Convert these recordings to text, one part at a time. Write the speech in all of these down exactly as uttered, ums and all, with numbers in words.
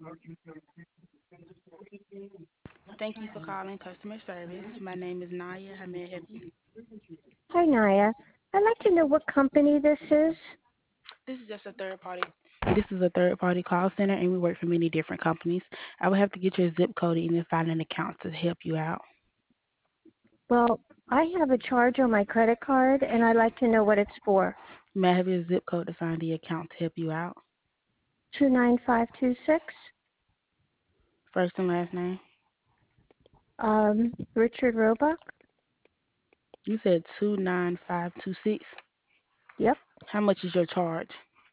Thank you for calling customer service. My name is Naya. How may I help you? Hi, Naya. I'd like to know what company this is. This is just a third party. This is a third party call center, and we work for many different companies. I would have to get your zip code and then find an account to help you out. Well, I have a charge on my credit card, and I'd like to know what it's for. May I have your zip code to find the account to help you out? two nine five two six. First and last name. Um, Richard Roebuck. You said two nine five two six. Yep, How much is your charge?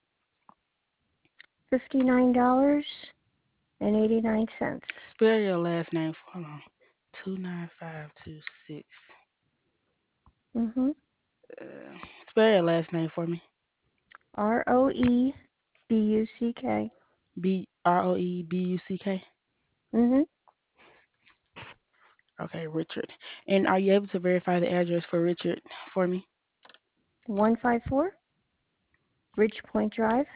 fifty-nine dollars and eighty-nine cents. Spell your last name. Hold on. Two nine five two six. Mm-hmm. Uh, spell your last name for me. R O E B U C K. B R O E B U C K. Mm-hmm. Okay, Richard. And are you able to verify the address for Richard for me? one five four Ridge Point Drive.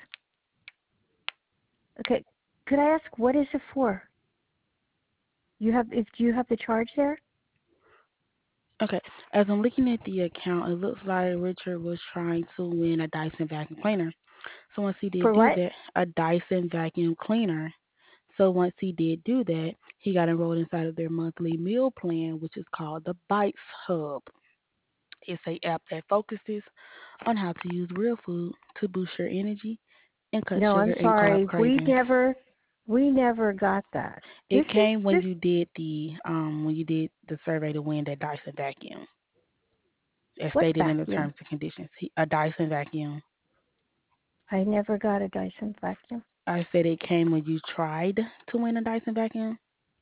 Okay, could I ask what is it for? You have, if do you have the charge there? Okay. As I'm looking at the account, it looks like Richard was trying to win a Dyson vacuum cleaner. So once he did For do what? that, a Dyson vacuum cleaner. So once he did do that, he got enrolled inside of their monthly meal plan, which is called the Bites Hub. It's a app that focuses on how to use real food to boost your energy and cut No, sugar I'm and carb sorry. We cravings. never, we never got that. This It is came when this. you did the um when you did the survey to win that Dyson vacuum, as What stated in the vacuum? terms and conditions. He, a Dyson vacuum. I never got a Dyson vacuum. I said it came when you tried to win a Dyson vacuum.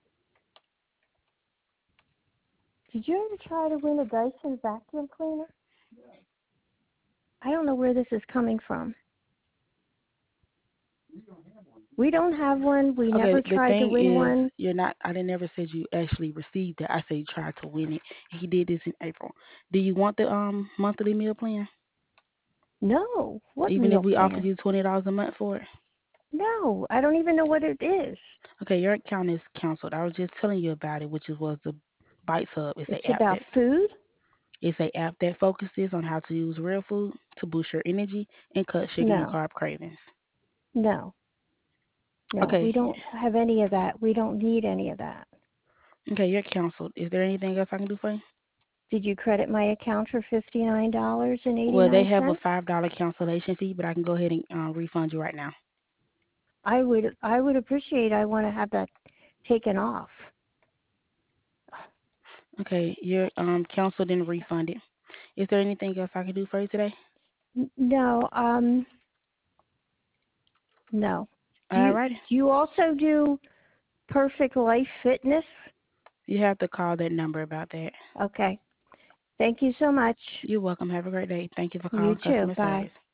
Did you ever try to win a Dyson vacuum cleaner? I don't know where this is coming from. We don't have one. We Okay, never the tried to thing win is, one. you're not. I didn't never said you actually received it. I said you tried to win it. He did this in April. Do you want the um monthly meal plan? No. What Even if meal we offered plan? you twenty dollars a month for it? No. I don't even know what it is. Okay, your account is canceled. I was just telling you about it, which is was the Bites Hub. It's It's a app about that food? it's a app that focuses on how to use real food to boost your energy and cut sugar and No. carb cravings. No. No. Okay, We don't have any of that. We don't need any of that. okay, you're canceled. Is there anything else I can do for you? Did you credit my account for fifty-nine dollars and Well, they eighty-nine have a cents? five dollar cancellation fee, but I can go ahead and uh, refund you right now. I would I would appreciate I want to have that taken off. Okay, you're um canceled and refunded. Is there anything else I can do for you today? N- No, um no. Do All you right. do you also do Perfect Life Fitness? You have to call that number about that. Okay. Thank you so much. You're welcome. Have a great day. Thank you for You calling too. customer Bye. service.